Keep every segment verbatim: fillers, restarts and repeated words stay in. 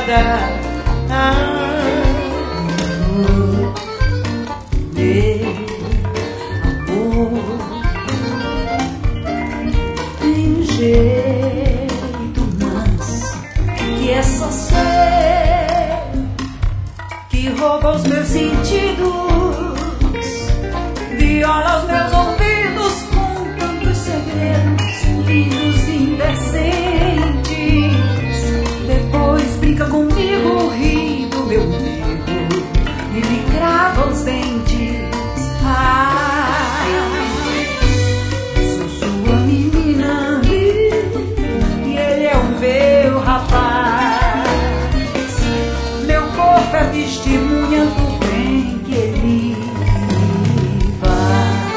nada. Ah, meu amor tem um jeito manso que é só ser, que rouba os meus sentidos, viola os meus ouvidos com tantos segredos lindos e indecentes. Depois brinca comigo, ri do meu medo e me crava os dentes. Ah, sou sua menina e ele é o meu rapaz. Meu corpo é testemunha do bem que ele faz.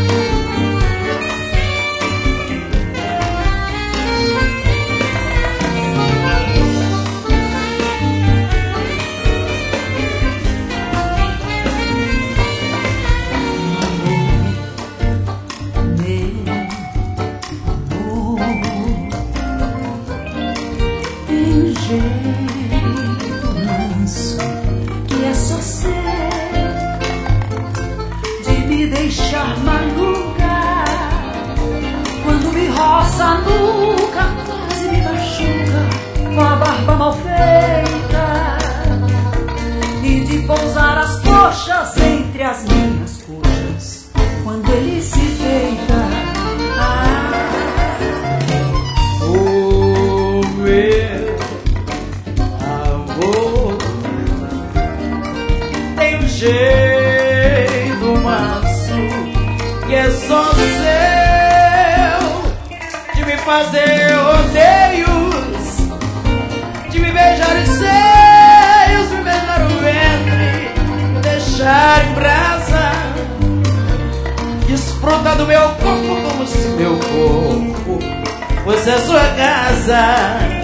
Jeito manso que é só ser, de me deixar maluca quando me roça a nuca, quase me machuca com a barba mal feita, e de pousar as coxas entre as minhas coxas quando ele se deita. Ah, oh, meu jeito manso que é só seu, de me fazer rodeios, de me beijar os seios, me beijar o ventre, me deixar em brasa, desfruta do meu corpo como se meu corpo fosse a sua casa.